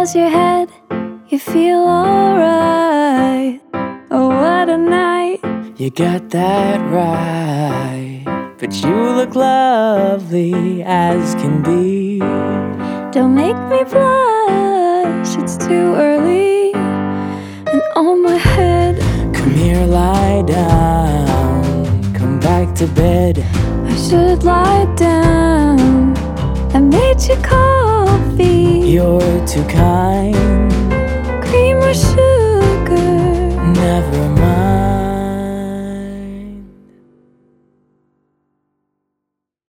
toss your head, you feel alright. Oh, what a night. You got that right, but you look lovely as can be. Don't make me blush, it's too early. And on my head, come here, lie down, come back to bed. I should lie down. I made you coffee. You're too kind.